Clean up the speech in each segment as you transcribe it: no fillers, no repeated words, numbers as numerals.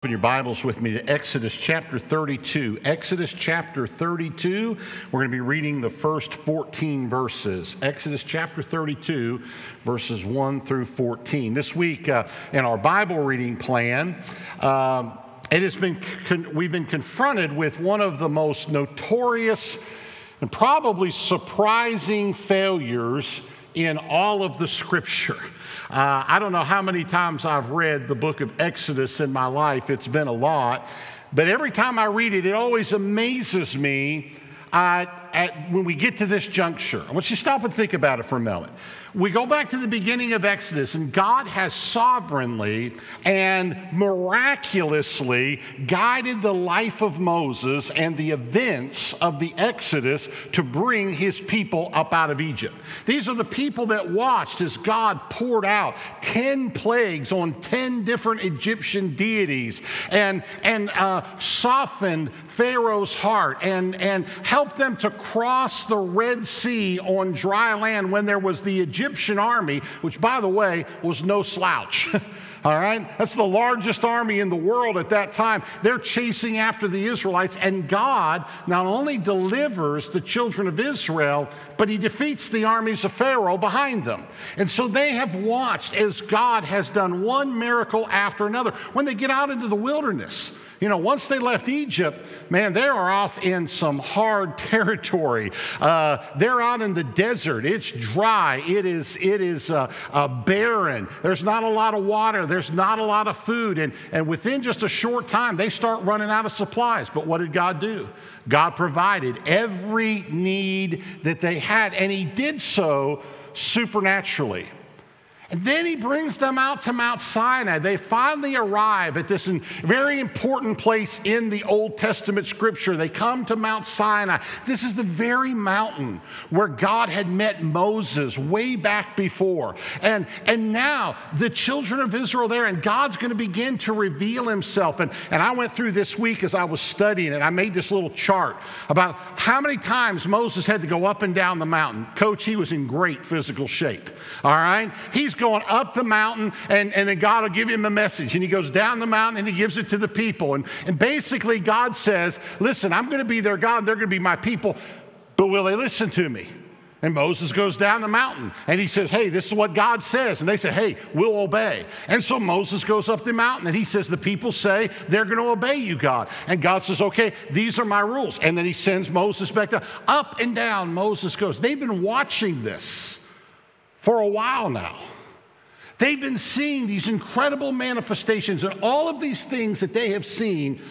Open your Bibles with me to Exodus chapter 32. Exodus chapter 32, we're going to be reading the first 14 verses. Exodus chapter 32, verses 1 through 14. This week in our Bible reading plan, we've been confronted with one of the most notorious and probably surprising failures in all of the Scripture. I don't know how many times I've read the book of Exodus in my life. It's been a lot. But every time I read it, it always amazes me when we get to this juncture. I want you to stop and think about it for a moment. We go back to the beginning of Exodus, and God has sovereignly and miraculously guided the life of Moses and the events of the Exodus to bring his people up out of Egypt. These are the people that watched as God poured out 10 plagues on 10 different Egyptian deities and softened Pharaoh's heart and helped them to cross the Red Sea on dry land when there was the Egyptian army, which, by the way, was no slouch. All right? That's the largest army in the world at that time. They're chasing after the Israelites, and God not only delivers the children of Israel, but he defeats the armies of Pharaoh behind them. And so they have watched as God has done one miracle after another. When they get out into the wilderness, once they left Egypt, man, they are off in some hard territory. They're out in the desert. It's dry. It is barren. There's not a lot of water. There's not a lot of food. And within just a short time, they start running out of supplies. But what did God do? God provided every need that they had, and he did so supernaturally. And then he brings them out to Mount Sinai. They finally arrive at this very important place in the Old Testament Scripture. They come to Mount Sinai. This is the very mountain where God had met Moses way back before. And now the children of Israel there, and God's going to begin to reveal himself. And I went through this week as I was studying it. I made this little chart about how many times Moses had to go up and down the mountain. Coach, he was in great physical shape. All right? He's going up the mountain, and then God will give him a message. And he goes down the mountain, and he gives it to the people. And basically, God says, listen, I'm going to be their God. They're going to be my people. But will they listen to me? And Moses goes down the mountain, and he says, hey, this is what God says. And they say, hey, we'll obey. And so Moses goes up the mountain, and he says, the people say they're going to obey you, God. And God says, okay, these are my rules. And then he sends Moses back down. Up and down Moses goes. They've been watching this for a while now. They've been seeing these incredible manifestations and all of these things that they have seen.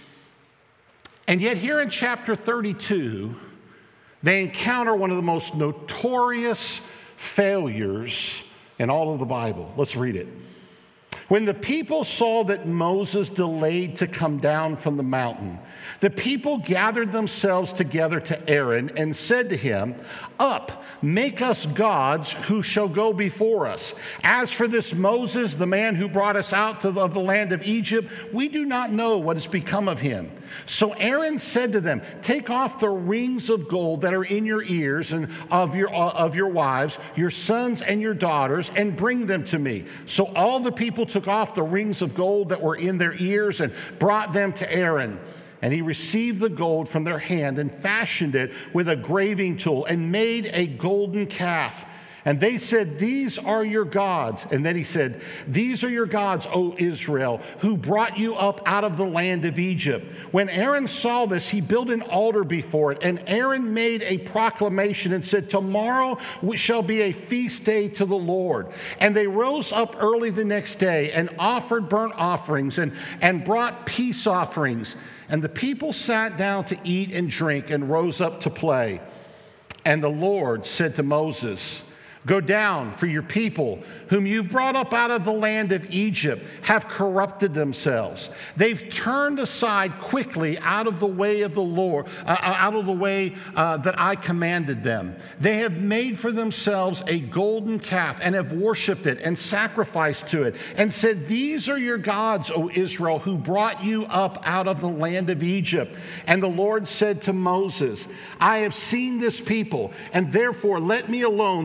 And yet here in chapter 32, they encounter one of the most notorious failures in all of the Bible. Let's read it. When the people saw that Moses delayed to come down from the mountain, the people gathered themselves together to Aaron and said to him, up, make us gods who shall go before us. As for this Moses, the man who brought us out of the land of Egypt, we do not know what has become of him. So Aaron said to them, take off the rings of gold that are in your ears and of your wives, your sons and your daughters, and bring them to me. So all the people took off the rings of gold that were in their ears and brought them to Aaron. And he received the gold from their hand and fashioned it with a graving tool and made a golden calf. And they said, these are your gods. And then he said, these are your gods, O Israel, who brought you up out of the land of Egypt. When Aaron saw this, he built an altar before it. And Aaron made a proclamation and said, tomorrow shall be a feast day to the Lord. And they rose up early the next day and offered burnt offerings and brought peace offerings. And the people sat down to eat and drink and rose up to play. And the Lord said to Moses, go down, for your people, whom you've brought up out of the land of Egypt, have corrupted themselves. They've turned aside quickly out of the way of the Lord, out of the way that I commanded them. They have made for themselves a golden calf and have worshipped it and sacrificed to it and said, these are your gods, O Israel, who brought you up out of the land of Egypt. And the Lord said to Moses, I have seen this people, and therefore let me alone, that my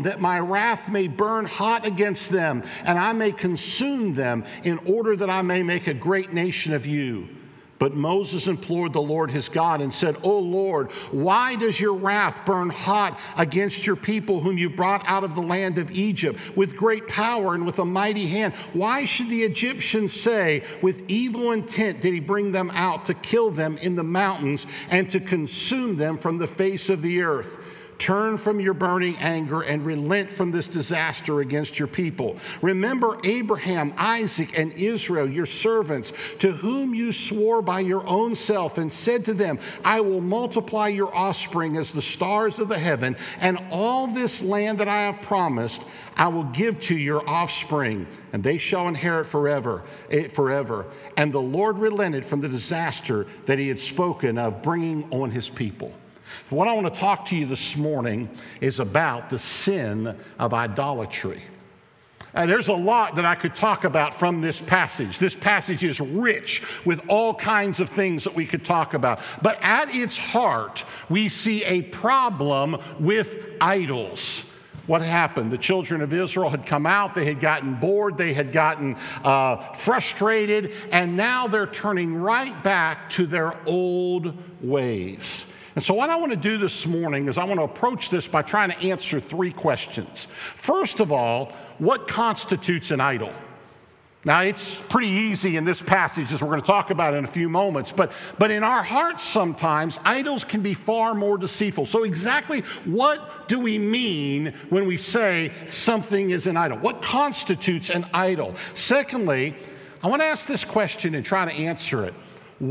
wrath may burn hot against them, and I may consume them, in order that I may make a great nation of you. But Moses implored the Lord his God and said, O Lord, why does your wrath burn hot against your people whom you brought out of the land of Egypt with great power and with a mighty hand? Why should the Egyptians say, with evil intent did he bring them out to kill them in the mountains and to consume them from the face of the earth? Turn from your burning anger and relent from this disaster against your people. Remember Abraham, Isaac, and Israel, your servants, to whom you swore by your own self and said to them, I will multiply your offspring as the stars of the heaven, and all this land that I have promised I will give to your offspring, and they shall inherit forever. And the Lord relented from the disaster that he had spoken of bringing on his people. What I want to talk to you this morning is about the sin of idolatry. There's a lot that I could talk about from this passage. This passage is rich with all kinds of things that we could talk about. But at its heart, we see a problem with idols. What happened? The children of Israel had come out, they had gotten bored, they had gotten frustrated, and now they're turning right back to their old ways. And so what I want to do this morning is I want to approach this by trying to answer three questions. First of all, what constitutes an idol? Now, it's pretty easy in this passage, as we're going to talk about in a few moments, but in our hearts sometimes, idols can be far more deceitful. So exactly what do we mean when we say something is an idol? What constitutes an idol? Secondly, I want to ask this question and try to answer it.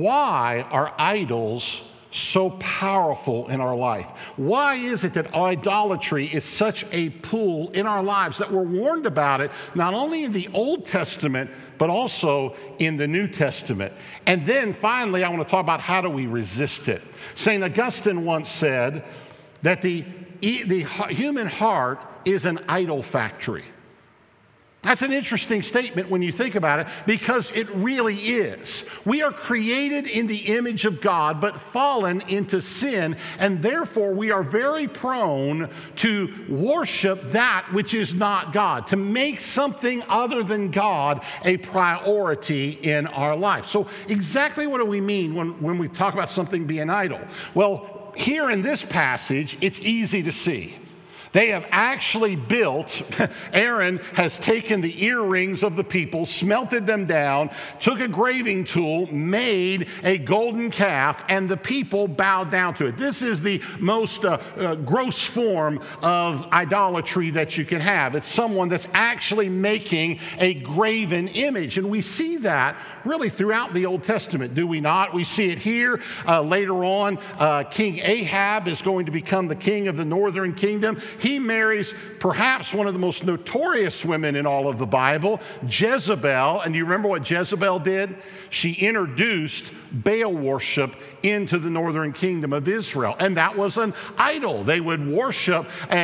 Why are idols so powerful in our life? Why is it that idolatry is such a pull in our lives, that we're warned about it not only in the Old Testament but also in the New Testament? And then finally, I want to talk about how do we resist it. St. Augustine once said that the human heart is an idol factory. That's an interesting statement when you think about it, because it really is. We are created in the image of God, but fallen into sin, and therefore we are very prone to worship that which is not God, to make something other than God a priority in our life. So exactly what do we mean when we talk about something being an idol? Well, here in this passage, it's easy to see. They have actually built, Aaron has taken the earrings of the people, smelted them down, took a graving tool, made a golden calf, and the people bowed down to it. This is the most gross form of idolatry that you can have. It's someone that's actually making a graven image. And we see that really throughout the Old Testament, do we not? We see it here. Later on, King Ahab is going to become the king of the northern kingdom. He marries perhaps one of the most notorious women in all of the Bible, Jezebel. And you remember what Jezebel did? She introduced Baal worship into the northern kingdom of Israel. And that was an idol. They would worship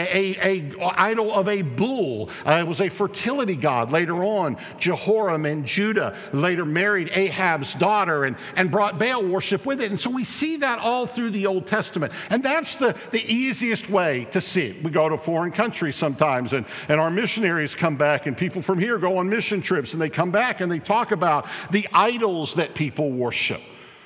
a idol of a bull. It was a fertility god. Later on, Jehoram and Judah later married Ahab's daughter and brought Baal worship with it. And so we see that all through the Old Testament. And that's the easiest way to see it. We go to foreign countries sometimes, and our missionaries come back, and people from here go on mission trips, and they come back and they talk about the idols that people worship.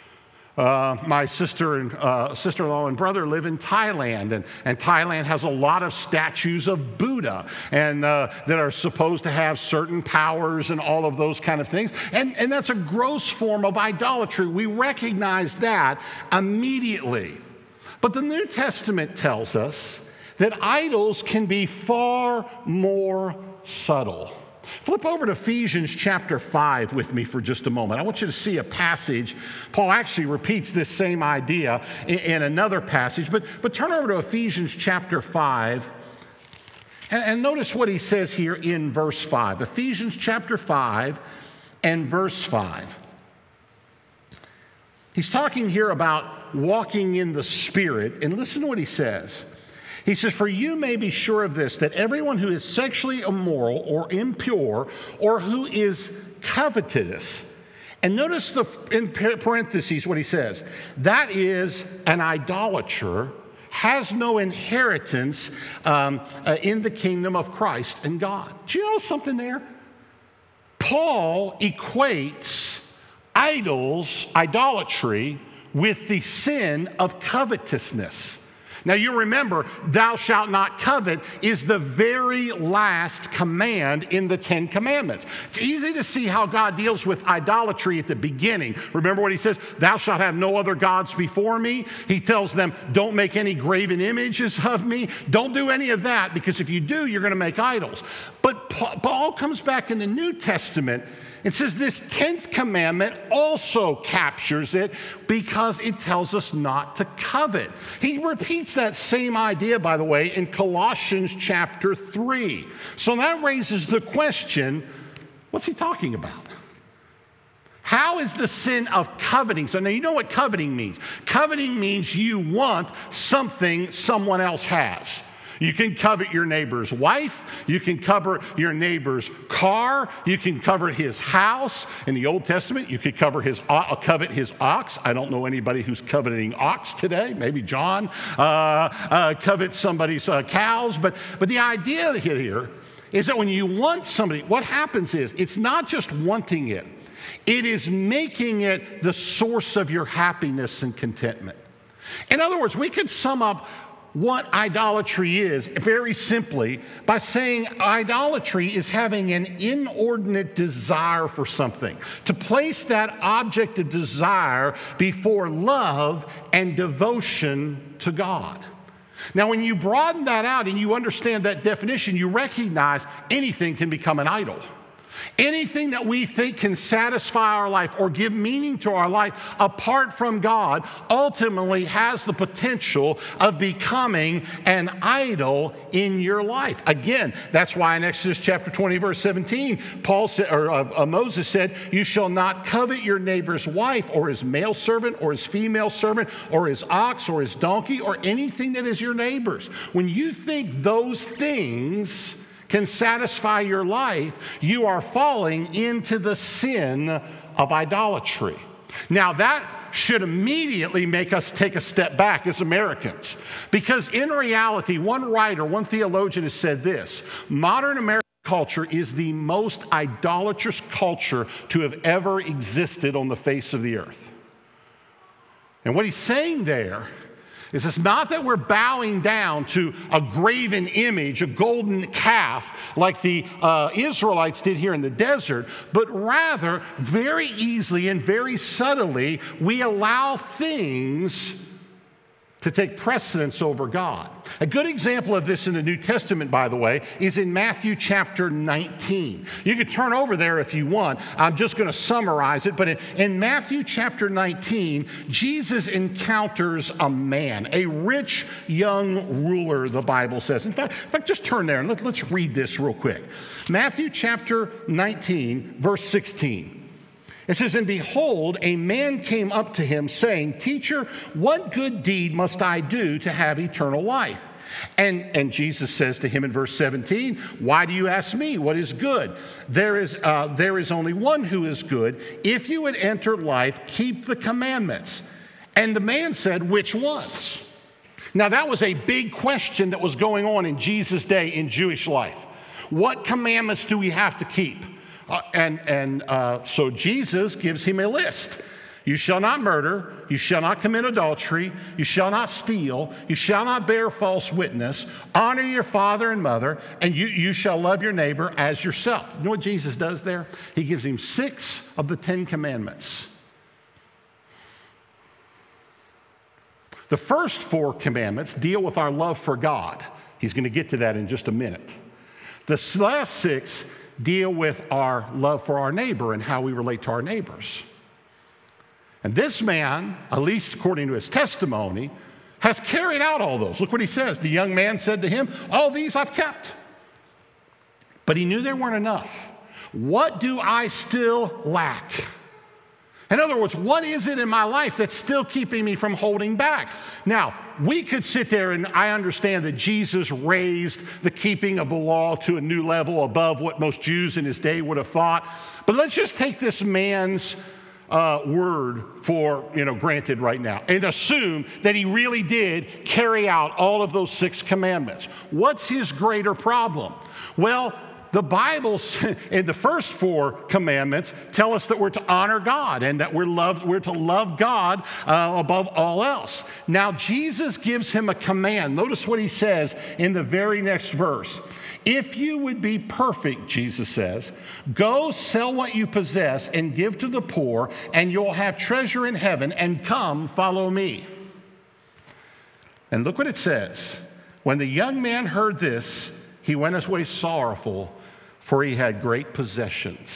My sister-in-law and brother live in Thailand, and Thailand has a lot of statues of Buddha, and that are supposed to have certain powers and all of those kind of things. And that's a gross form of idolatry. We recognize that immediately. But the New Testament tells us that idols can be far more subtle. Flip over to Ephesians chapter 5 with me for just a moment. I want you to see a passage. Paul actually repeats this same idea in another passage, but turn over to Ephesians chapter 5 and notice what he says here in verse 5. Ephesians chapter 5 and verse 5. He's talking here about walking in the Spirit, and listen to what he says. He says, for you may be sure of this, that everyone who is sexually immoral or impure or who is covetous, and notice in parentheses what he says, that is an idolater, has no inheritance in the kingdom of Christ and God. Do you notice something there? Paul equates idolatry, with the sin of covetousness. Now you remember, thou shalt not covet is the very last command in the Ten Commandments. It's easy to see how God deals with idolatry at the beginning. Remember what he says? Thou shalt have no other gods before me. He tells them, don't make any graven images of me. Don't do any of that, because if you do, you're going to make idols. But Paul comes back in the New Testament and says this 10th commandment also captures it, because it tells us not to covet. He repeats that same idea, by the way, in Colossians chapter 3. So that raises the question, what's he talking about? How is the sin of coveting? So now you know what coveting means. Coveting means you want something someone else has. You can covet your neighbor's wife. You can covet your neighbor's car. You can covet his house. In the Old Testament, you could covet his ox. I don't know anybody who's coveting ox today. Maybe John covets somebody's cows. But the idea here is that when you want somebody, what happens is it's not just wanting it. It is making it the source of your happiness and contentment. In other words, we could sum up what idolatry is very simply by saying idolatry is having an inordinate desire for something, to place that object of desire before love and devotion to God. Now, when you broaden that out and you understand that definition, you recognize anything can become an idol. Anything that we think can satisfy our life or give meaning to our life apart from God ultimately has the potential of becoming an idol in your life. Again, that's why in Exodus chapter 20, verse 17, Moses said, you shall not covet your neighbor's wife or his male servant or his female servant or his ox or his donkey or anything that is your neighbor's. When you think those things can satisfy your life, you are falling into the sin of idolatry. Now that should immediately make us take a step back as Americans, because in reality, one theologian has said this: modern American culture is the most idolatrous culture to have ever existed on the face of the earth. And what he's saying there is it's not that we're bowing down to a graven image, a golden calf, like the Israelites did here in the desert, but rather, very easily and very subtly, we allow things to take precedence over God. A good example of this in the New Testament, by the way, is in Matthew chapter 19. You can turn over there if you want. I'm just going to summarize it. But in Matthew chapter 19, Jesus encounters a man, a rich young ruler, the Bible says. In fact, just turn there and let's read this real quick. Matthew chapter 19, verse 16. It says, and behold, a man came up to him saying, Teacher, what good deed must I do to have eternal life? And Jesus says to him in verse 17, why do you ask me? What is good? There is only one who is good. If you would enter life, keep the commandments. And the man said, which ones? Now that was a big question that was going on in Jesus' day in Jewish life. What commandments do we have to keep? So Jesus gives him a list. You shall not murder. You shall not commit adultery. You shall not steal. You shall not bear false witness. Honor your father and mother. And you shall love your neighbor as yourself. You know what Jesus does there? He gives him 6 of the 10 commandments. The first 4 commandments deal with our love for God. He's going to get to that in just a minute. The last 6 deal with our love for our neighbor and how we relate to our neighbors. And this man, at least according to his testimony, has carried out all those. Look what he says. The young man said to him, all these I've kept. But he knew they weren't enough. What do I still lack? In other words, what is it in my life that's still keeping me from holding back? Now, we could sit there, and I understand that Jesus raised the keeping of the law to a new level above what most Jews in his day would have thought. But let's just take this man's word for, granted right now and assume that he really did carry out all of those 6 commandments. What's his greater problem? Well, the Bible in the first 4 commandments tell us that we're to honor God and that we're to love God above all else. Now, Jesus gives him a command. Notice what he says in the very next verse. If you would be perfect, Jesus says, go sell what you possess and give to the poor, and you'll have treasure in heaven, and come follow me. And look what it says. When the young man heard this, he went his way sorrowful, for he had great possessions.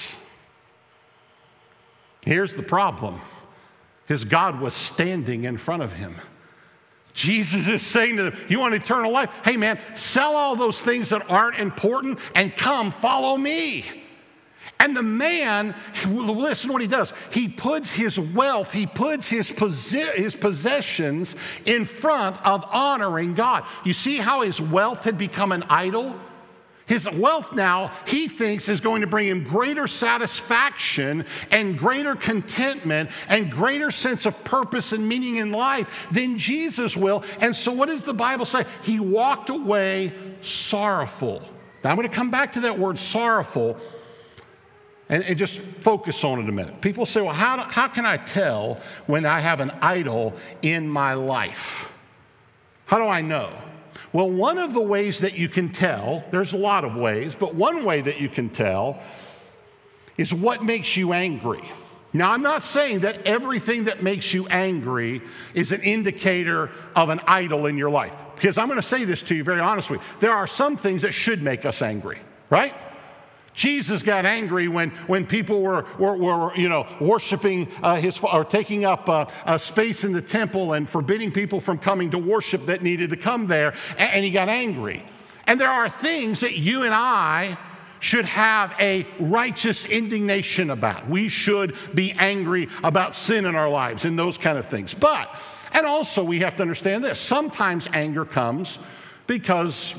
Here's the problem. His God was standing in front of him. Jesus is saying to them, you want eternal life? Hey man, sell all those things that aren't important and come follow me. And the man, listen to what he does. He puts his wealth, he puts his possessions in front of honoring God. You see how his wealth had become an idol? His wealth now, he thinks, is going to bring him greater satisfaction and greater contentment and greater sense of purpose and meaning in life than Jesus will. And so what does the Bible say? He walked away sorrowful. Now I'm going to come back to that word sorrowful and just focus on it a minute. People say, well, how can I tell when I have an idol in my life? How do I know? Well, one of the ways that you can tell, there's a lot of ways, but one way that you can tell is what makes you angry. Now, I'm not saying that everything that makes you angry is an indicator of an idol in your life, because I'm going to say this to you very honestly. There are some things that should make us angry, right? Jesus got angry when people were worshiping or taking up a space in the temple and forbidding people from coming to worship that needed to come there, and he got angry. And there are things that you and I should have a righteous indignation about. We should be angry about sin in our lives and those kind of things. And also we have to understand this. Sometimes anger comes because,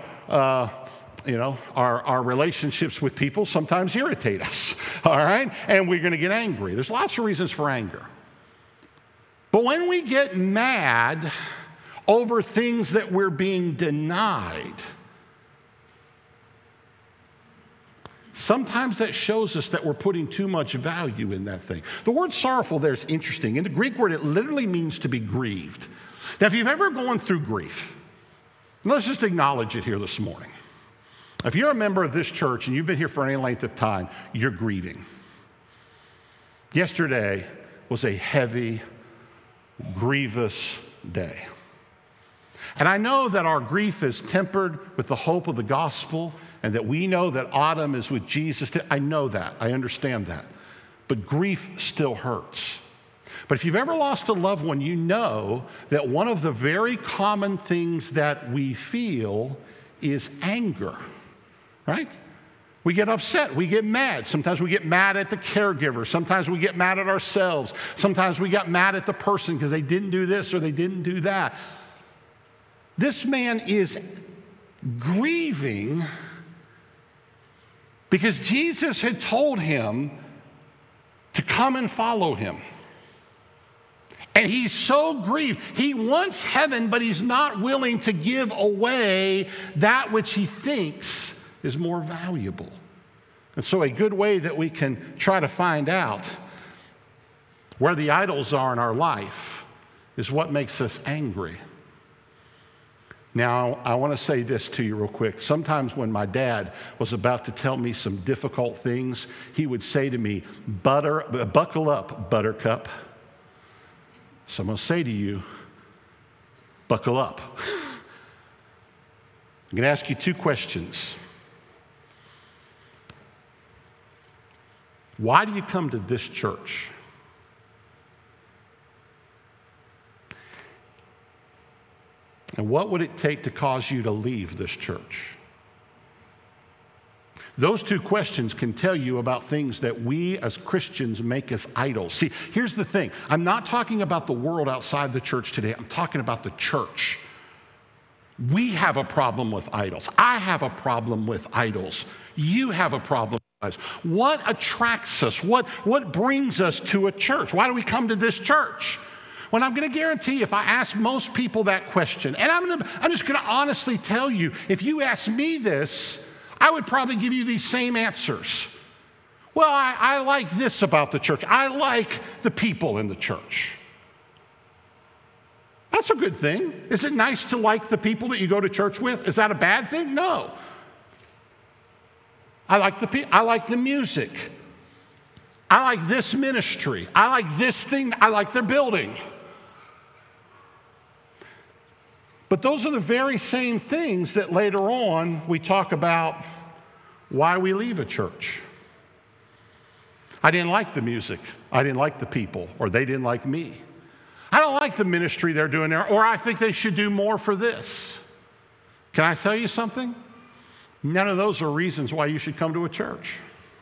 our relationships with people sometimes irritate us, all right? And we're going to get angry. There's lots of reasons for anger. But when we get mad over things that we're being denied, sometimes that shows us that we're putting too much value in that thing. The word sorrowful there is interesting. In the Greek word, it literally means to be grieved. Now, if you've ever gone through grief, let's just acknowledge it here this morning. If you're a member of this church and you've been here for any length of time, you're grieving. Yesterday was a heavy, grievous day. And I know that our grief is tempered with the hope of the gospel and that we know that autumn is with Jesus. I know that. I understand that. But grief still hurts. But if you've ever lost a loved one, you know that one of the very common things that we feel is anger. Right? We get upset. We get mad. Sometimes we get mad at the caregiver. Sometimes we get mad at ourselves. Sometimes we get mad at the person because they didn't do this or they didn't do that. This man is grieving because Jesus had told him to come and follow him. And he's so grieved. He wants heaven, but he's not willing to give away that which he thinks is more valuable. And so a good way that we can try to find out where the idols are in our life is what makes us angry. Now, I want to say this to you real quick. Sometimes when my dad was about to tell me some difficult things, he would say to me, buckle up, buttercup. So I'm going to say to you, buckle up. I'm going to ask you 2 questions. Why do you come to this church? And what would it take to cause you to leave this church? Those 2 questions can tell you about things that we as Christians make as idols. See, here's the thing. I'm not talking about the world outside the church today. I'm talking about the church. We have a problem with idols. I have a problem with idols. You have a problem with What attracts us? What brings us to a church? Why do we come to this church? Well, I'm going to guarantee if I ask most people that question, and I'm just going to honestly tell you, if you ask me this, I would probably give you these same answers. Well, I like this about the church. I like the people in the church. That's a good thing. Is it nice to like the people that you go to church with? Is that a bad thing? No. I like the music. I like this ministry. I like this thing. I like their building. But those are the very same things that later on we talk about why we leave a church. I didn't like the music. I didn't like the people, or they didn't like me. I don't like the ministry they're doing there, or I think they should do more for this. Can I tell you something? None of those are reasons why you should come to a church.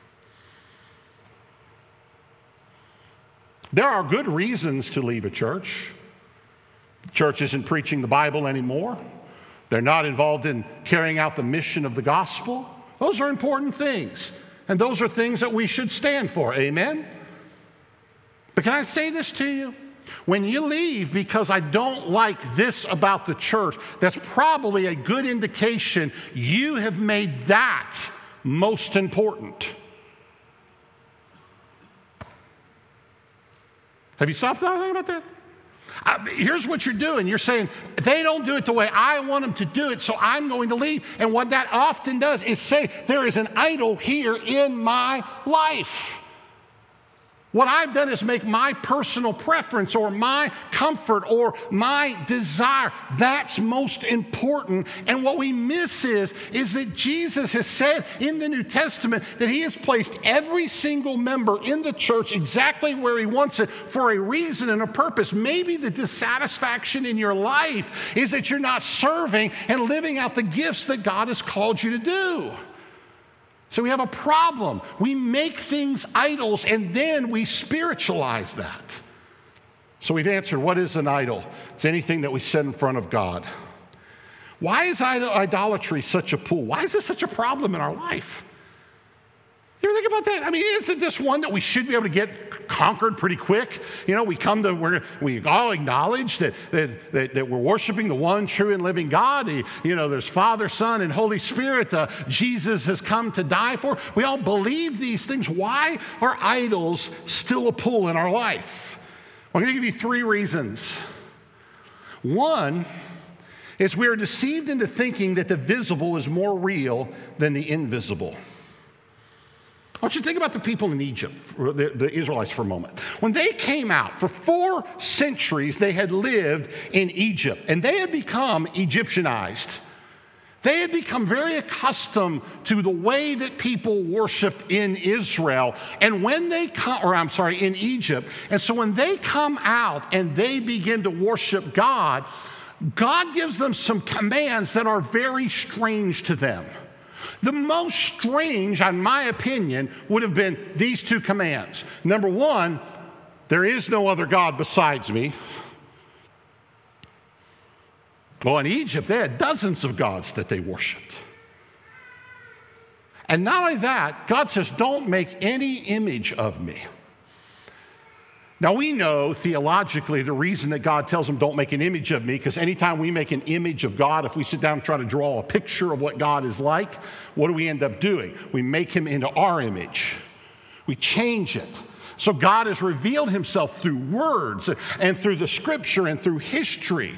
There are good reasons to leave a church. The church isn't preaching the Bible anymore. They're not involved in carrying out the mission of the gospel. Those are important things. And those are things that we should stand for. Amen? But can I say this to you? When you leave because I don't like this about the church, that's probably a good indication you have made that most important. Have you stopped thinking about that? Here's what you're doing. You're saying, they don't do it the way I want them to do it, so I'm going to leave. And what that often does is say, there is an idol here in my life. What I've done is make my personal preference or my comfort or my desire. That's most important. And what we miss is that Jesus has said in the New Testament that he has placed every single member in the church exactly where he wants it for a reason and a purpose. Maybe the dissatisfaction in your life is that you're not serving and living out the gifts that God has called you to do. So we have a problem. We make things idols and then we spiritualize that. So we've answered, what is an idol? It's anything that we set in front of God. Why is idolatry such a pool? Why is this such a problem in our life? You ever think about that? I mean, isn't this one that we should be able to get conquered pretty quick? You know, we all acknowledge that we're worshiping the one true and living God. There's Father, Son, and Holy Spirit. Jesus has come to die for. We all believe these things. Why are idols still a pull in our life? I'm going to give you 3 reasons. One is we are deceived into thinking that the visible is more real than the invisible. I want you to think about the people in Egypt, the Israelites, for a moment. When they came out, for 4 centuries they had lived in Egypt, and they had become Egyptianized. They had become very accustomed to the way that people worshiped in Israel, and when they in Egypt. And so when they come out and they begin to worship God, God gives them some commands that are very strange to them. The most strange, in my opinion, would have been these 2 commands. Number 1, there is no other God besides me. Well, in Egypt, they had dozens of gods that they worshiped. And not only that, God says, don't make any image of me. Now, we know theologically the reason that God tells them don't make an image of me, because anytime we make an image of God, if we sit down and try to draw a picture of what God is like, what do we end up doing? We make him into our image. We change it. So God has revealed himself through words and through the scripture and through history.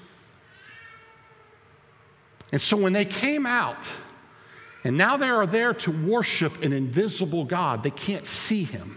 And so when they came out, and now they are there to worship an invisible God, they can't see him.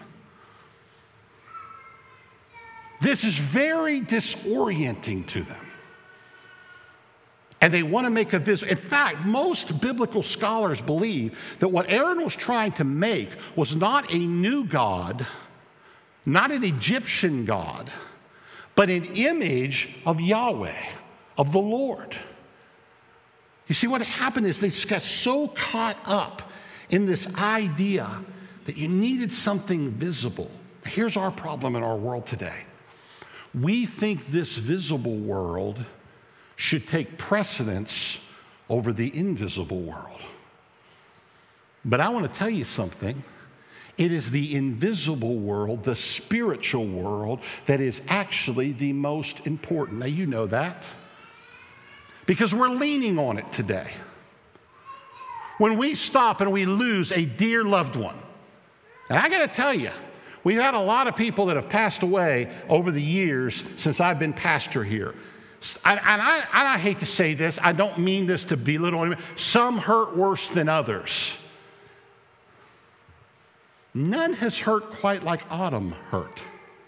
This is very disorienting to them. And they want to make a visible. In fact, most biblical scholars believe that what Aaron was trying to make was not a new God, not an Egyptian God, but an image of Yahweh, of the Lord. You see, what happened is they got so caught up in this idea that you needed something visible. Here's our problem in our world today. We think this visible world should take precedence over the invisible world. But I want to tell you something. It is the invisible world, the spiritual world, that is actually the most important. Now, you know that because we're leaning on it today. When we stop and we lose a dear loved one, and I got to tell you, we've had a lot of people that have passed away over the years since I've been pastor here. And I hate to say this, I don't mean this to belittle anyone. Some hurt worse than others. None has hurt quite like Autumn hurt.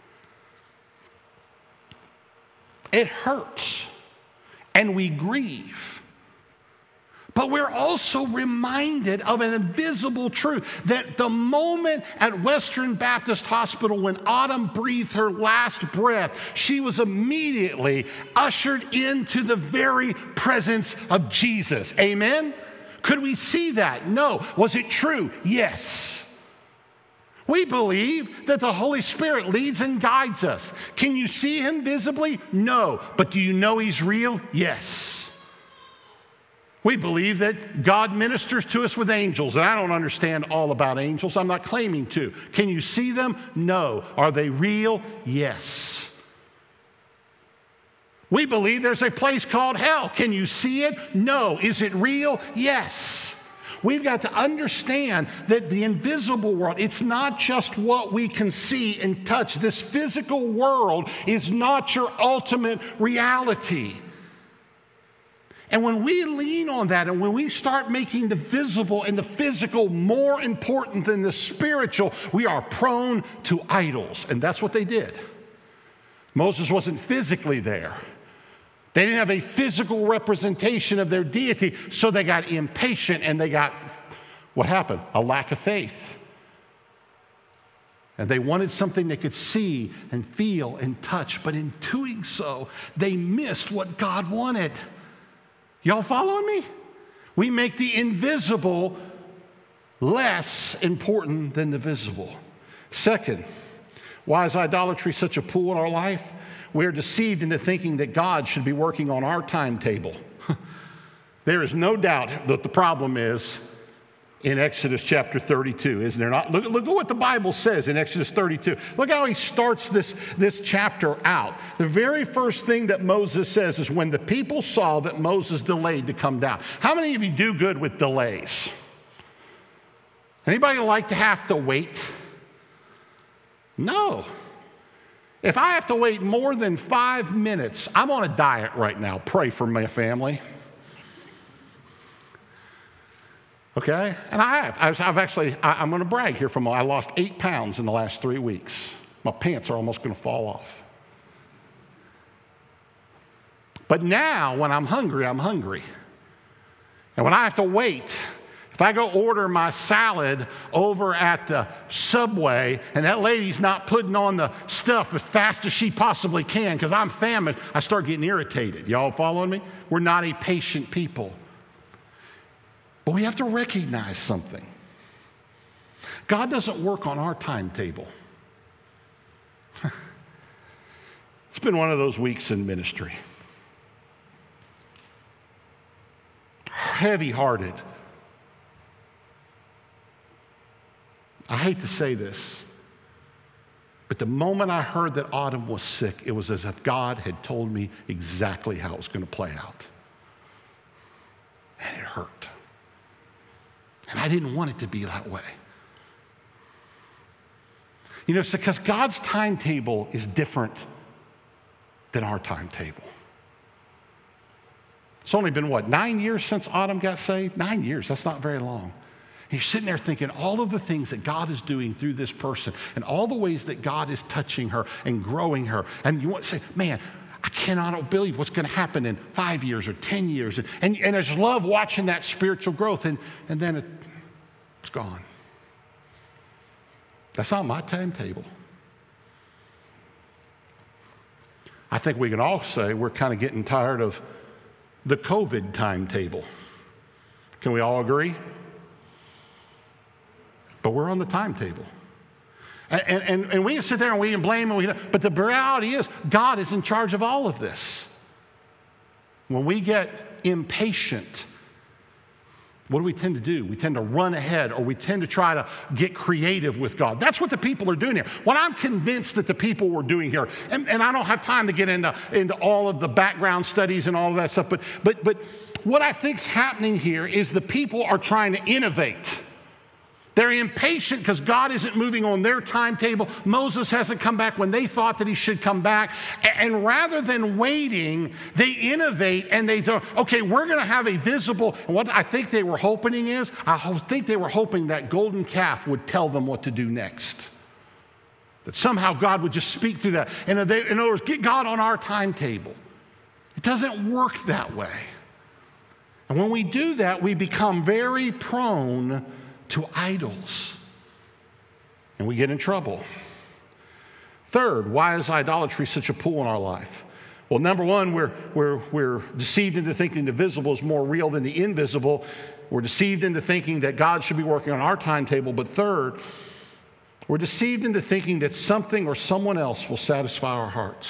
It hurts, and we grieve. But we're also reminded of an invisible truth that the moment at Western Baptist Hospital when Autumn breathed her last breath, she was immediately ushered into the very presence of Jesus. Amen? Could we see that? No. Was it true? Yes. We believe that the Holy Spirit leads and guides us. Can you see him visibly? No. But do you know he's real? Yes. We believe that God ministers to us with angels, and I don't understand all about angels. I'm not claiming to. Can you see them? No. Are they real? Yes. We believe there's a place called hell. Can you see it? No. Is it real? Yes. We've got to understand that the invisible world, it's not just what we can see and touch. This physical world is not your ultimate reality. And when we lean on that and when we start making the visible and the physical more important than the spiritual, we are prone to idols. And that's what they did. Moses wasn't physically there. They didn't have a physical representation of their deity, so they got impatient and they got, what happened? A lack of faith. And they wanted something they could see and feel and touch, but in doing so, they missed what God wanted. Y'all following me? We make the invisible less important than the visible. Second, why is idolatry such a pull in our life? We're deceived into thinking that God should be working on our timetable. There is no doubt that the problem is in Exodus chapter 32, isn't there not? Look at what the Bible says in Exodus 32. Look how he starts this chapter out. The very first thing that Moses says is when the people saw that Moses delayed to come down. How many of you do good with delays? Anybody like to have to wait? No. If I have to wait more than 5 minutes, I'm on a diet right now. Pray for my family. Okay? And I'm going to brag here I lost 8 pounds in the last 3 weeks. My pants are almost going to fall off. But now, when I'm hungry, I'm hungry. And when I have to wait, if I go order my salad over at the Subway and that lady's not putting on the stuff as fast as she possibly can because I'm famished, I start getting irritated. Y'all following me? We're not a patient people. But we have to recognize something. God doesn't work on our timetable. It's been one of those weeks in ministry. Heavy-hearted. I hate to say this, but the moment I heard that Autumn was sick, it was as if God had told me exactly how it was going to play out. And it hurt. And I didn't want it to be that way. You know, it's because God's timetable is different than our timetable. It's only been, 9 years since Autumn got saved? 9 years, that's not very long. And you're sitting there thinking all of the things that God is doing through this person and all the ways that God is touching her and growing her. And you want to say, man, I cannot believe what's going to happen in 5 years or 10 years. And I just love watching that spiritual growth. And then it's gone. That's not my timetable. I think we can all say we're kind of getting tired of the COVID timetable. Can we all agree? But we're on the timetable. And we can sit there and we can blame him. But the reality is, God is in charge of all of this. When we get impatient What do we tend to do? We tend to run ahead, or we tend to try to get creative with God. That's what the people are doing here. What I'm convinced that the people were doing here, and I don't have time to get into all of the background studies and all of that stuff, but what I think's happening here is the people are trying to innovate. They're impatient because God isn't moving on their timetable. Moses hasn't come back when they thought that he should come back. And rather than waiting, they innovate and they say, okay, we're going to have a visible, and what I think they were hoping is, I think they were hoping that golden calf would tell them what to do next. That somehow God would just speak through that. And in other words, get God on our timetable. It doesn't work that way. And when we do that, we become very prone to idols, and we get in trouble. Third, why is idolatry such a pull in our life? Well, number one, we're deceived into thinking the visible is more real than the invisible. We're deceived into thinking that God should be working on our timetable. But third, we're deceived into thinking that something or someone else will satisfy our hearts.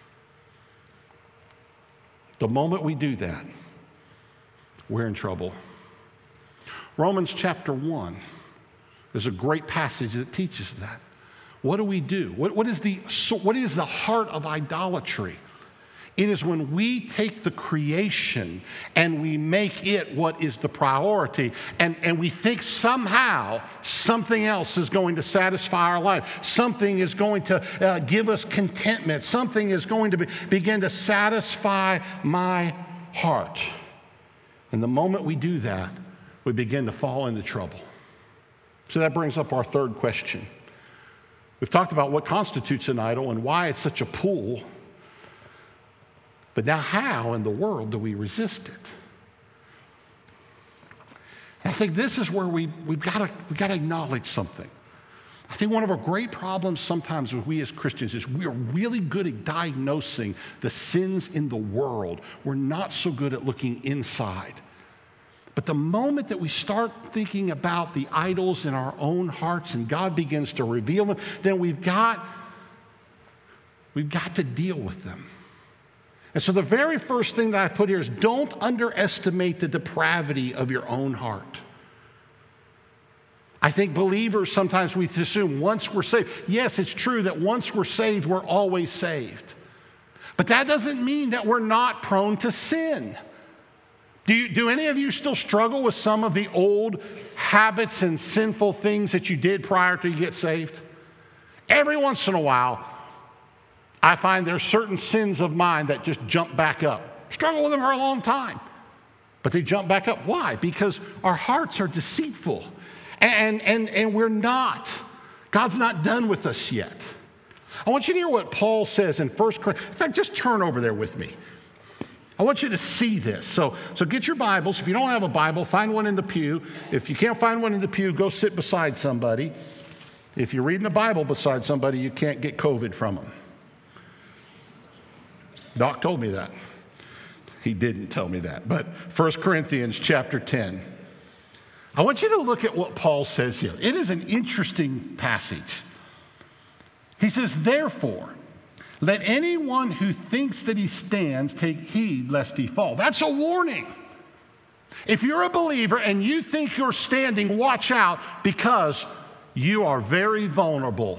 The moment we do that, we're in trouble. Romans chapter 1 is a great passage that teaches that. What do we do? What is the heart of idolatry? It is when we take the creation and we make it what is the priority, and we think somehow something else is going to satisfy our life. Something is going to give us contentment. Something is going to begin to satisfy my heart. And the moment we do that, we begin to fall into trouble. So that brings up our third question. We've talked about what constitutes an idol and why it's such a pull. But now how in the world do we resist it? And I think this is where we've got to acknowledge something. I think one of our great problems sometimes with we as Christians is we are really good at diagnosing the sins in the world. We're not so good at looking inside. But the moment that we start thinking about the idols in our own hearts and God begins to reveal them, then we've got to deal with them. And so the very first thing that I put here is don't underestimate the depravity of your own heart. I think believers, sometimes we assume once we're saved. Yes, it's true that once we're saved, we're always saved. But that doesn't mean that we're not prone to sin. Do any of you still struggle with some of the old habits and sinful things that you did prior to you get saved? Every once in a while, I find there's certain sins of mine that just jump back up. Struggle with them for a long time, but they jump back up. Why? Because our hearts are deceitful, and we're not. God's not done with us yet. I want you to hear what Paul says in 1 Corinthians. In fact, just turn over there with me. I want you to see this. So get your Bibles. If you don't have a Bible, find one in the pew. If you can't find one in the pew, go sit beside somebody. If you're reading the Bible beside somebody, you can't get COVID from them. Doc told me that. He didn't tell me that. But 1 Corinthians chapter 10. I want you to look at what Paul says here. It is an interesting passage. He says, therefore, let anyone who thinks that he stands take heed lest he fall. That's a warning. If you're a believer and you think you're standing, watch out, because you are very vulnerable.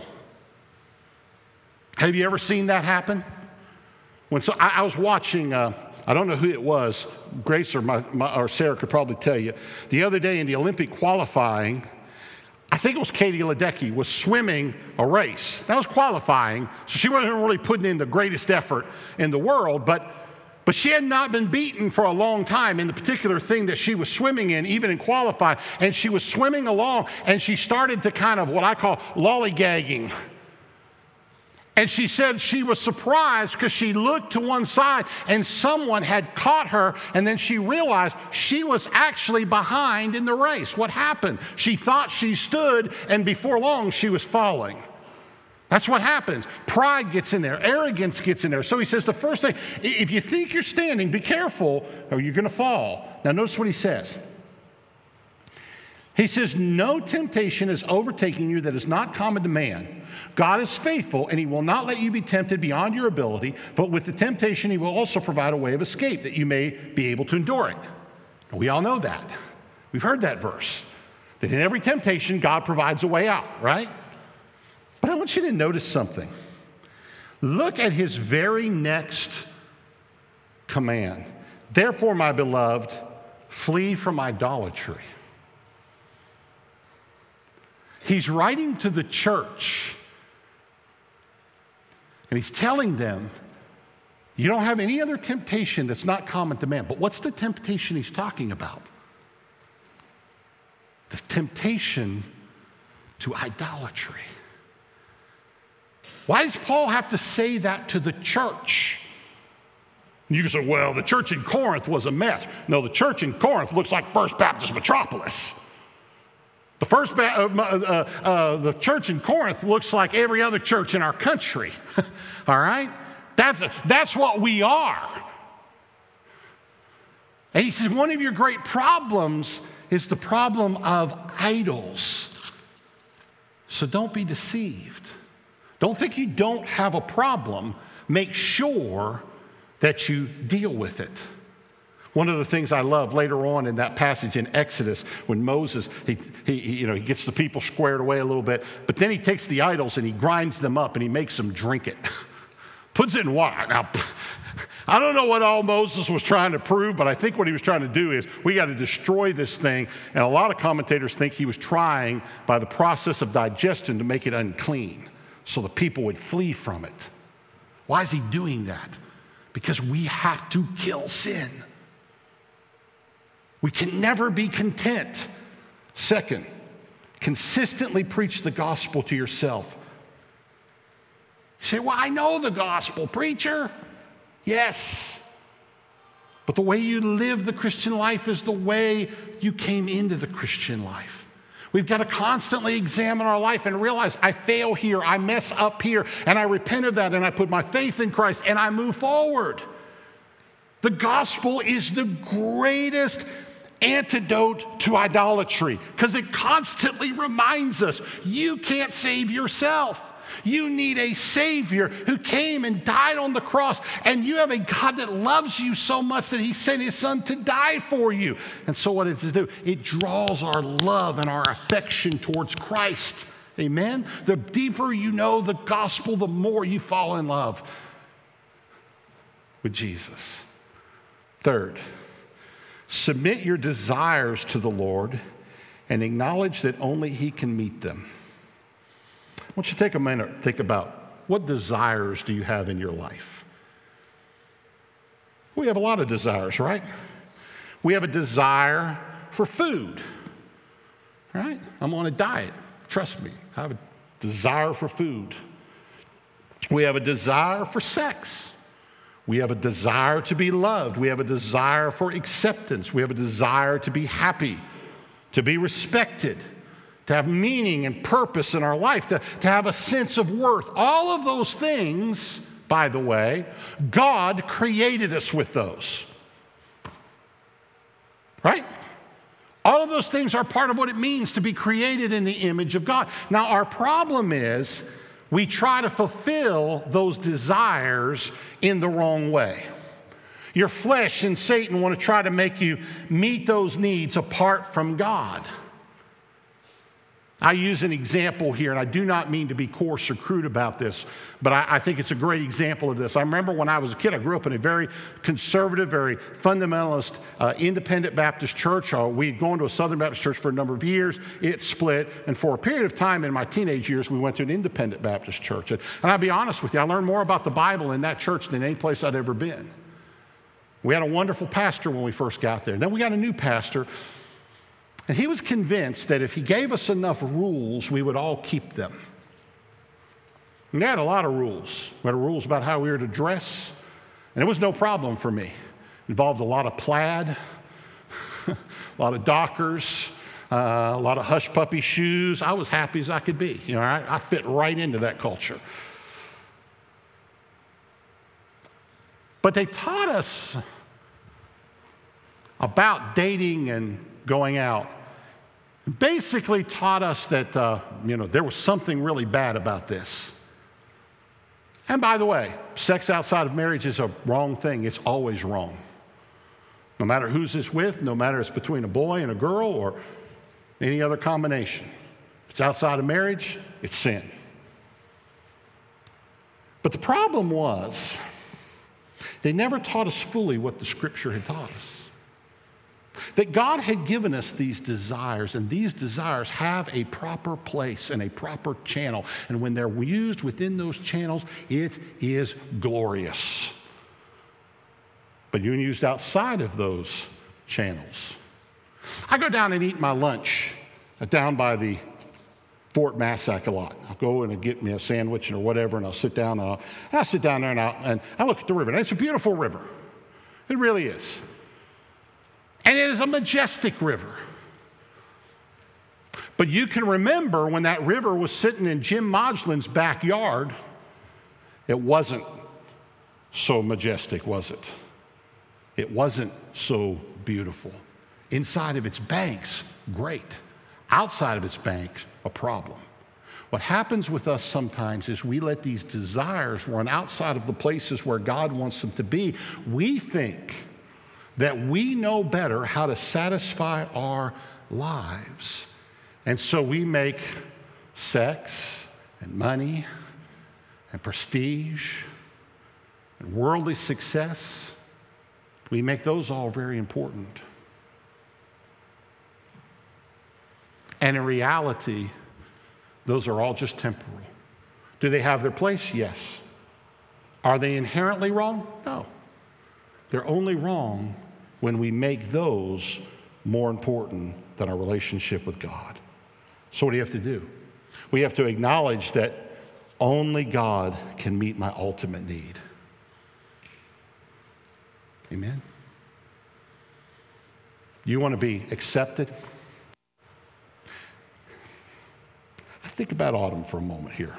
Have you ever seen that happen? I was watching, I don't know who it was, Grace or Sarah could probably tell you. The other day in the Olympic qualifying, I think it was Katie Ledecky, was swimming a race. That was qualifying, so she wasn't really putting in the greatest effort in the world, but she had not been beaten for a long time in the particular thing that she was swimming in, even in qualifying. And she was swimming along, and she started to kind of what I call lollygagging. And she said she was surprised because she looked to one side and someone had caught her, and then she realized she was actually behind in the race. What happened? She thought she stood, and before long she was falling. That's what happens. Pride gets in there. Arrogance gets in there. So he says the first thing, if you think you're standing, be careful or you're going to fall. Now notice what he says. He says, no temptation is overtaking you that is not common to man. God is faithful, and he will not let you be tempted beyond your ability, but with the temptation he will also provide a way of escape that you may be able to endure it. And we all know that. We've heard that verse, that in every temptation, God provides a way out, right? But I want you to notice something. Look at his very next command. Therefore, my beloved, flee from idolatry. He's writing to the church, and he's telling them, you don't have any other temptation that's not common to man. But what's the temptation he's talking about? The temptation to idolatry. Why does Paul have to say that to the church? You can say, well, the church in Corinth was a mess. No, the church in Corinth looks like First Baptist Metropolis. The church in Corinth looks like every other church in our country. All right? That's what we are. And he says, one of your great problems is the problem of idols. So don't be deceived. Don't think you don't have a problem. Make sure that you deal with it. One of the things I love later on in that passage in Exodus, when Moses, he gets the people squared away a little bit, but then he takes the idols and he grinds them up and he makes them drink it. Puts it in water. Now, I don't know what all Moses was trying to prove, but I think what he was trying to do is we got to destroy this thing. And a lot of commentators think he was trying, by the process of digestion, to make it unclean so the people would flee from it. Why is he doing that? Because we have to kill sin. We can never be content. Second, consistently preach the gospel to yourself. You say, well, I know the gospel, preacher. Yes. But the way you live the Christian life is the way you came into the Christian life. We've got to constantly examine our life and realize I fail here, I mess up here, and I repent of that, and I put my faith in Christ, and I move forward. The gospel is the greatest antidote to idolatry because it constantly reminds us you can't save yourself. You need a Savior who came and died on the cross, and you have a God that loves you so much that he sent his son to die for you. And so what does it do? It draws our love and our affection towards Christ. Amen? The deeper you know the gospel, the more you fall in love with Jesus. Third, submit your desires to the Lord and acknowledge that only he can meet them. I want you to take a minute and think about what desires do you have in your life? We have a lot of desires, right? We have a desire for food, right? I'm on a diet. Trust me, I have a desire for food. We have a desire for sex. We have a desire to be loved. We have a desire for acceptance. We have a desire to be happy, to be respected, to have meaning and purpose in our life, to have a sense of worth. All of those things, by the way, God created us with those. Right? All of those things are part of what it means to be created in the image of God. Now, our problem is we try to fulfill those desires in the wrong way. Your flesh and Satan want to try to make you meet those needs apart from God. I use an example here, and I do not mean to be coarse or crude about this, but I think it's a great example of this. I remember when I was a kid, I grew up in a very conservative, very fundamentalist, independent Baptist church. We'd gone to a Southern Baptist church for a number of years. It split, and for a period of time in my teenage years, we went to an independent Baptist church. And I'll be honest with you, I learned more about the Bible in that church than any place I'd ever been. We had a wonderful pastor when we first got there. Then we got a new pastor. And he was convinced that if he gave us enough rules, we would all keep them. And they had a lot of rules. We had rules about how we were to dress, and it was no problem for me. It involved a lot of plaid, a lot of Dockers, a lot of hush puppy shoes. I was happy as I could be. You know, I fit right into that culture. But they taught us about dating and going out. Basically taught us that, there was something really bad about this. And by the way, sex outside of marriage is a wrong thing. It's always wrong. No matter who's it's with, no matter it's between a boy and a girl or any other combination. If it's outside of marriage, it's sin. But the problem was, they never taught us fully what the Scripture had taught us. That God had given us these desires, and these desires have a proper place and a proper channel. And when they're used within those channels, it is glorious. But when used outside of those channels. I go down and eat my lunch down by the Fort Massac a lot. I'll go and get me a sandwich or whatever, and I'll sit down and I'll sit down there and I look at the river. And it's a beautiful river. It really is. And it is a majestic river. But you can remember when that river was sitting in Jim Modlin's backyard, it wasn't so majestic, was it? It wasn't so beautiful. Inside of its banks, great. Outside of its banks, a problem. What happens with us sometimes is we let these desires run outside of the places where God wants them to be. We think that we know better how to satisfy our lives. And so we make sex and money and prestige and worldly success, we make those all very important. And in reality, those are all just temporal. Do they have their place? Yes. Are they inherently wrong? No. They're only wrong when we make those more important than our relationship with God. So what do you have to do? We have to acknowledge that only God can meet my ultimate need. Amen? You want to be accepted? I think about Autumn for a moment here.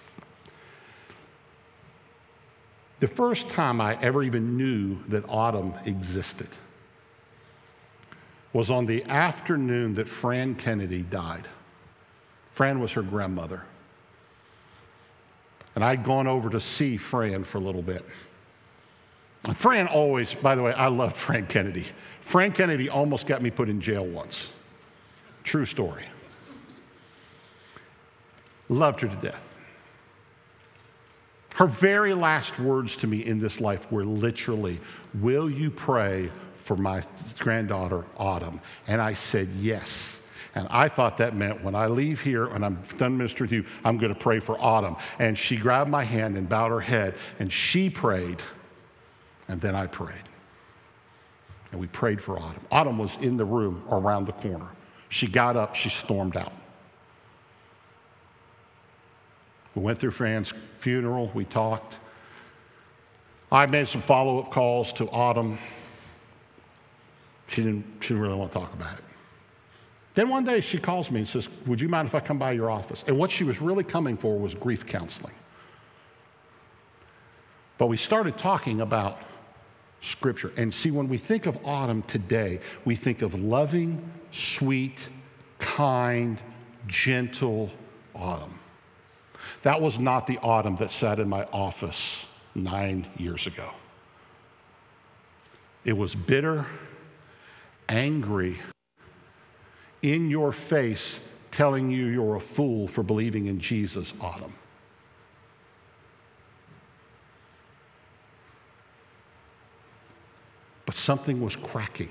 The first time I ever even knew that Autumn existed was on the afternoon that Fran Kennedy died. Fran was her grandmother. And I'd gone over to see Fran for a little bit. And Fran always, by the way, I love Fran Kennedy. Fran Kennedy almost got me put in jail once. True story. Loved her to death. Her very last words to me in this life were literally, "Will you pray for my granddaughter, Autumn?" And I said, yes. And I thought that meant when I leave here and I'm done ministering to you, I'm going to pray for Autumn. And she grabbed my hand and bowed her head, and she prayed, and then I prayed. And we prayed for Autumn. Autumn was in the room around the corner. She got up, she stormed out. We went through Fran's funeral, we talked. I made some follow-up calls to Autumn. She didn't really want to talk about it. Then one day she calls me and says, "Would you mind if I come by your office?" And what she was really coming for was grief counseling. But we started talking about Scripture. And see, when we think of Autumn today, we think of loving, sweet, kind, gentle Autumn. That was not the Autumn that sat in my office 9 years ago. It was bitter, angry, in your face, telling you you're a fool for believing in Jesus, Autumn. But something was cracking.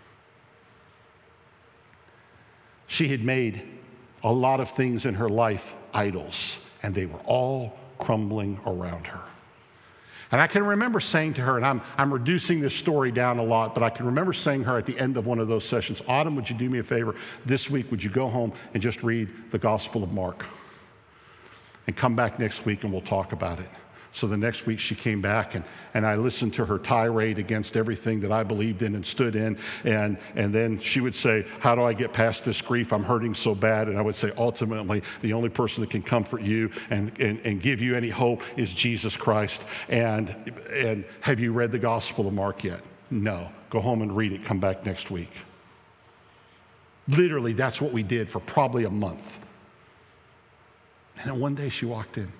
She had made a lot of things in her life idols, and they were all crumbling around her. And I can remember saying to her, and I'm reducing this story down a lot, but I can remember saying to her at the end of one of those sessions, "Autumn, would you do me a favor? This week, would you go home and just read the Gospel of Mark? And come back next week and we'll talk about it." So the next week she came back, and I listened to her tirade against everything that I believed in and stood in. And then she would say, "How do I get past this grief? I'm hurting so bad." And I would say, ultimately, the only person that can comfort you and give you any hope is Jesus Christ. And have you read the Gospel of Mark yet? No. Go home and read it. Come back next week. Literally, that's what we did for probably a month. And then one day she walked in.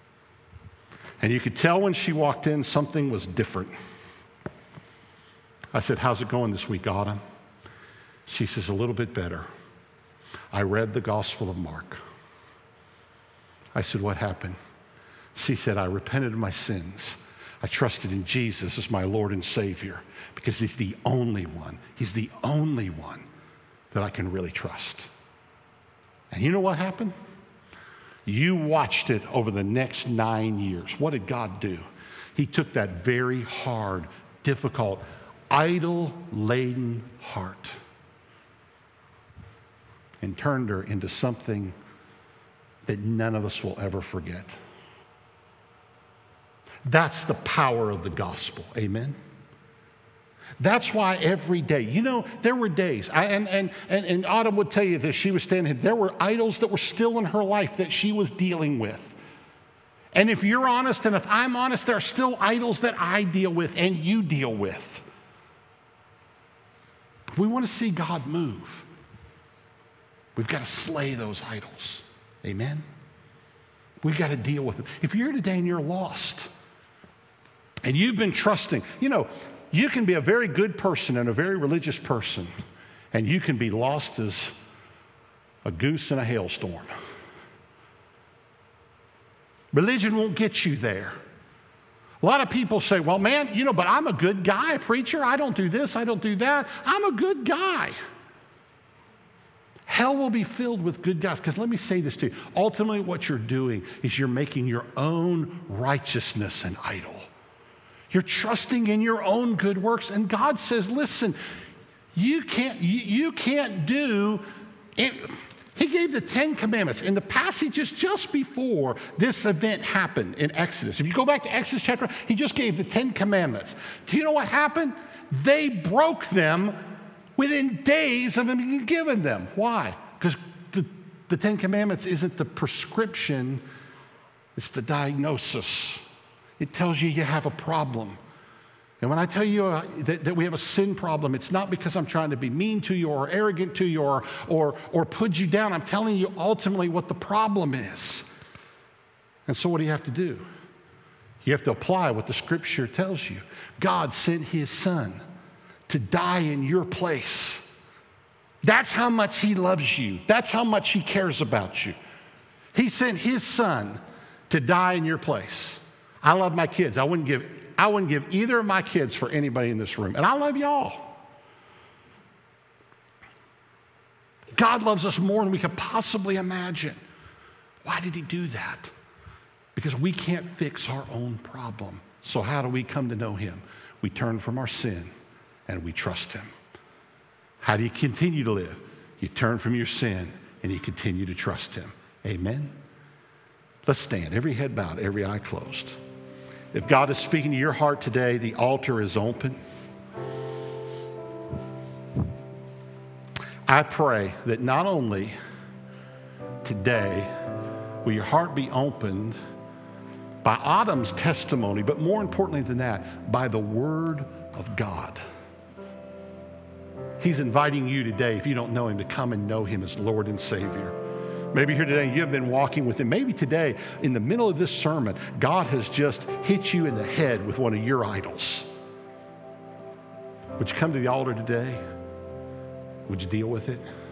And you could tell when she walked in, something was different. I said, how's it going this week, Autumn? She says, a little bit better. I read the Gospel of Mark. I said, what happened? She said, I repented of my sins. I trusted in Jesus as my Lord and Savior because he's the only one. He's the only one that I can really trust. And you know what happened? You watched it over the next 9 years. What did God do? He took that very hard, difficult, idol-laden heart and turned her into something that none of us will ever forget. That's the power of the gospel. Amen? That's why every day, you know, there were days, and Autumn would tell you that she was standing here, there were idols that were still in her life that she was dealing with. And if you're honest, and if I'm honest, there are still idols that I deal with and you deal with. If we want to see God move, we've got to slay those idols. Amen? We've got to deal with them. If you're here today and you're lost, and you've been trusting, you know, you can be a very good person and a very religious person, and you can be lost as a goose in a hailstorm. Religion won't get you there. A lot of people say, well, man, you know, but I'm a good guy, preacher. I don't do this, I don't do that. I'm a good guy. Hell will be filled with good guys. Because let me say this to you. Ultimately, what you're doing is you're making your own righteousness an idol. You're trusting in your own good works. And God says, listen, you can't do it. He gave the 10 commandments in the passages just before this event happened in Exodus. If you go back to Exodus chapter, he just gave the 10 commandments. Do you know what happened? They broke them within days of him being given them. Why? Because the 10 commandments isn't the prescription, it's the diagnosis. It tells you you have a problem. And when I tell you that we have a sin problem, it's not because I'm trying to be mean to you or arrogant to you or put you down. I'm telling you ultimately what the problem is. And so what do you have to do? You have to apply what the Scripture tells you. God sent his Son to die in your place. That's how much he loves you. That's how much he cares about you. He sent his Son to die in your place. I love my kids. I wouldn't give either of my kids for anybody in this room. And I love y'all. God loves us more than we could possibly imagine. Why did he do that? Because we can't fix our own problem. So how do we come to know him? We turn from our sin and we trust him. How do you continue to live? You turn from your sin and you continue to trust him. Amen? Let's stand. Every head bowed, every eye closed. If God is speaking to your heart today, the altar is open. I pray that not only today will your heart be opened by Autumn's testimony, but more importantly than that, by the Word of God. He's inviting you today, if you don't know him, to come and know him as Lord and Savior. Maybe here today you have been walking with him. Maybe today, in the middle of this sermon, God has just hit you in the head with one of your idols. Would you come to the altar today? Would you deal with it?